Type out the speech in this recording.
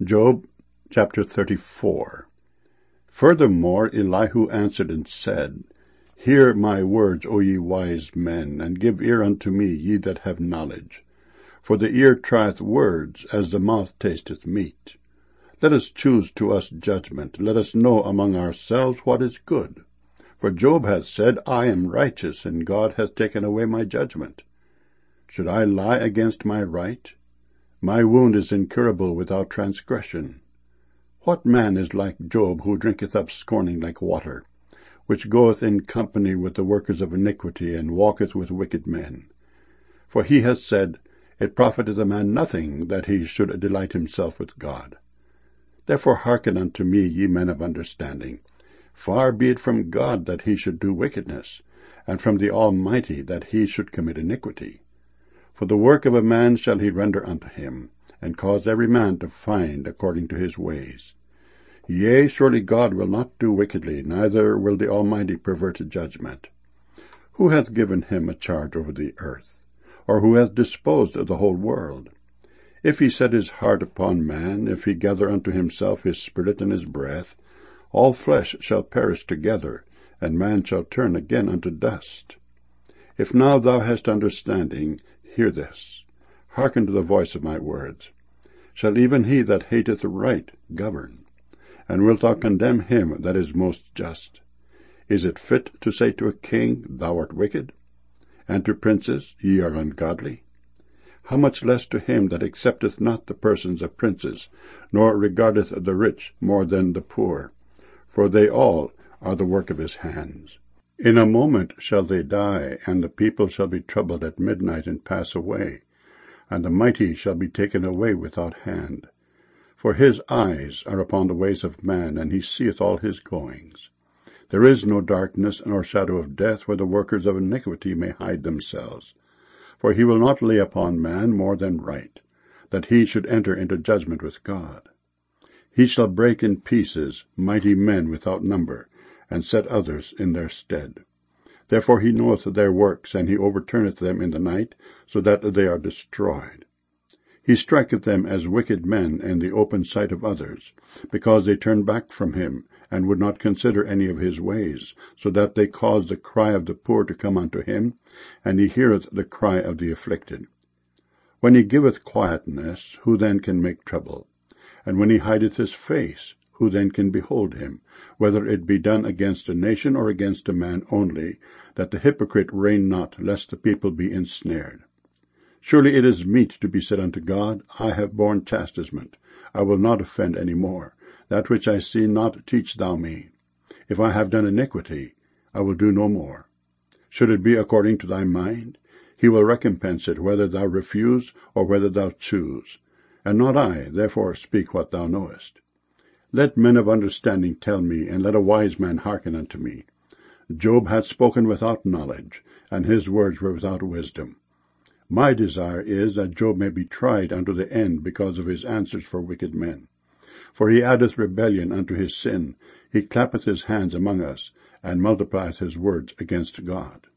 Job chapter 34. Furthermore Elihu answered and said, Hear my words, O ye wise men, and give ear unto me, ye that have knowledge. For the ear trieth words, as the mouth tasteth meat. Let us choose to us judgment, let us know among ourselves what is good. For Job hath said, I am righteous, and God hath taken away my judgment. Should I lie against my right? My wound is incurable without transgression. What man is like Job, who drinketh up scorning like water, which goeth in company with the workers of iniquity, and walketh with wicked men? For he hath said, It profiteth a man nothing that he should delight himself with God. Therefore hearken unto me, ye men of understanding. Far be it from God that he should do wickedness, and from the Almighty that he should commit iniquity. For the work of a man shall he render unto him, and cause every man to find according to his ways. Yea, surely God will not do wickedly, neither will the Almighty pervert judgment. Who hath given him a charge over the earth? Or who hath disposed of the whole world? If he set his heart upon man, if he gather unto himself his spirit and his breath, all flesh shall perish together, and man shall turn again unto dust. If now thou hast understanding, hear this. Hearken to the voice of my words. Shall even he that hateth right govern? And wilt thou condemn him that is most just? Is it fit to say to a king, Thou art wicked? And to princes, Ye are ungodly? How much less to him that accepteth not the persons of princes, nor regardeth the rich more than the poor? For they all are the work of his hands. In a moment shall they die, and the people shall be troubled at midnight and pass away, and the mighty shall be taken away without hand. For his eyes are upon the ways of man, and he seeth all his goings. There is no darkness nor shadow of death where the workers of iniquity may hide themselves. For he will not lay upon man more than right, that he should enter into judgment with God. He shall break in pieces mighty men without number, and set others in their stead. Therefore he knoweth their works, and he overturneth them in the night, so that they are destroyed. He striketh them as wicked men in the open sight of others, because they turned back from him, and would not consider any of his ways, so that they caused the cry of the poor to come unto him, and he heareth the cry of the afflicted. When he giveth quietness, who then can make trouble? And when he hideth his face, who then can behold him, whether it be done against a nation or against a man only, that the hypocrite reign not, lest the people be ensnared? Surely it is meet to be said unto God, I have borne chastisement, I will not offend any more. That which I see not teach thou me. If I have done iniquity, I will do no more. Should it be according to thy mind, he will recompense it, whether thou refuse or whether thou choose. And not I, therefore speak what thou knowest. Let men of understanding tell me, and let a wise man hearken unto me. Job hath spoken without knowledge, and his words were without wisdom. My desire is that Job may be tried unto the end because of his answers for wicked men. For he addeth rebellion unto his sin, he clappeth his hands among us, and multiplieth his words against God.